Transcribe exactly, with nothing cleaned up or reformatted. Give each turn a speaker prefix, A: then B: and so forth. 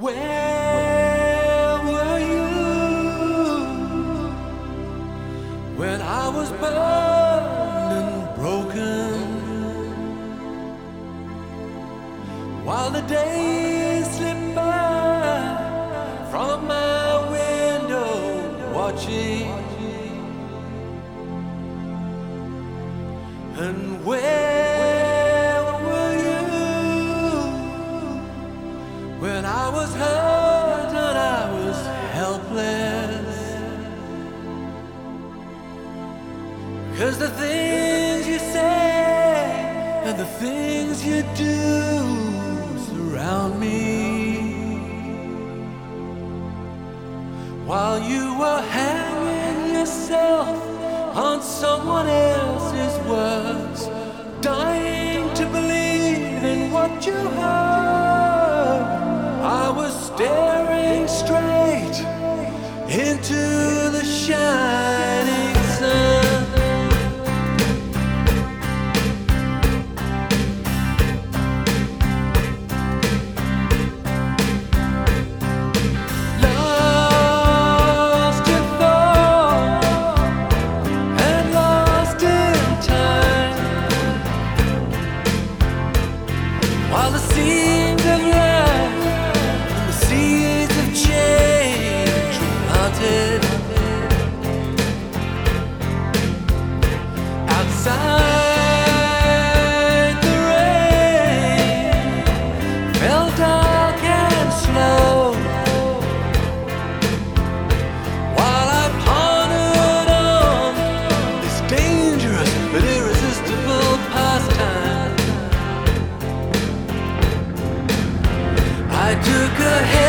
A: Where were you when I was burned and broken? While the days slip by from my window, watching. And where were you when I was hurt and I was helpless? 'Cause the things you say and the things you do surround me, while you were hanging yourself on someone else's words, dying to believe in what you heard. I was staring straight into the shining sun. While the seeds of life and the seeds of change were planted outside, the rain fell dark and slow. While I pondered on this dangerous but irresistible pastime, I took a